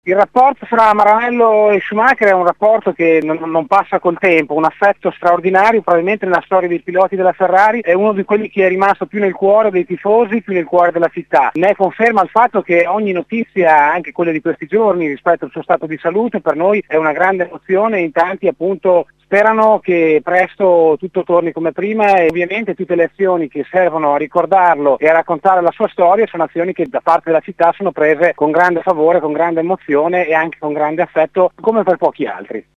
Il rapporto fra Maranello e Schumacher è un rapporto che non passa col tempo, un affetto straordinario, probabilmente nella storia dei piloti della Ferrari è uno di quelli che è rimasto più nel cuore dei tifosi, più nel cuore della città. Ne conferma il fatto che ogni notizia, anche quelle di questi giorni rispetto al suo stato di salute, per noi è una grande emozione e in tanti appunto sperano che presto tutto torni come prima e ovviamente tutte le azioni che servono a ricordarlo e a raccontare la sua storia sono azioni che da parte della città sono prese con grande favore, con grande emozione e anche con grande affetto come per pochi altri.